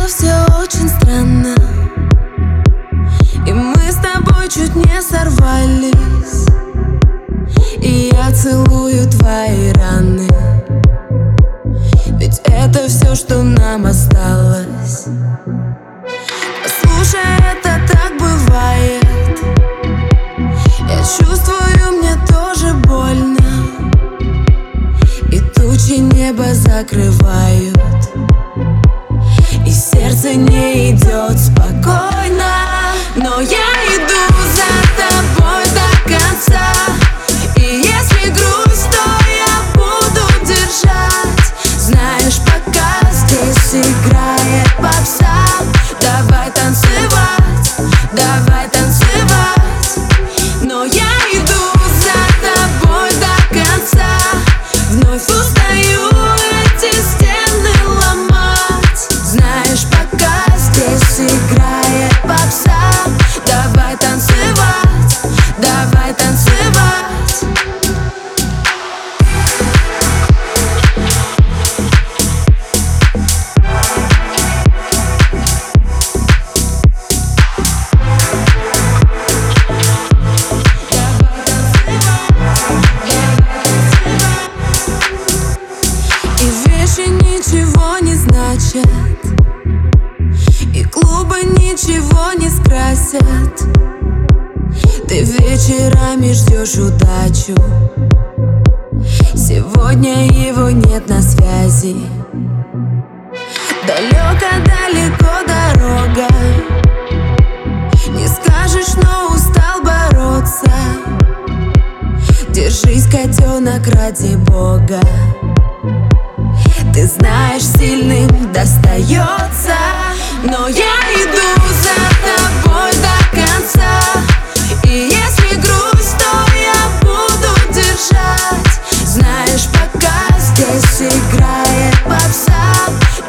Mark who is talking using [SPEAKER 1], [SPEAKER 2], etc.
[SPEAKER 1] было все очень странно, и мы с тобой чуть не сорвались. И я целую твои раны, ведь это все, что нам осталось. Послушай, это так бывает. Я чувствую, мне тоже больно, и тучи небо закрывают, и сердце не идет спокойно. Но я иду за тобой до конца, и если грусть, то я буду держать. Знаешь, пока здесь играет попса, давай танцевать, давай танцевать. Но я иду за тобой до конца, вновь устаю эти стены ломать. Знаешь, пока здесь играет попса, давай танцевать, давай танцевать. И вещи ничего не значат, и клубы ничего не скрасят. Ты вечерами ждешь удачу, сегодня его нет на связи. Далеко-далеко дорога, не скажешь, но устал бороться. Держись, котенок, ради Бога. Ты знаешь, сильным достается. Но я иду за тобой до конца, и если грусть, то я буду держать. Знаешь, пока здесь играет попса,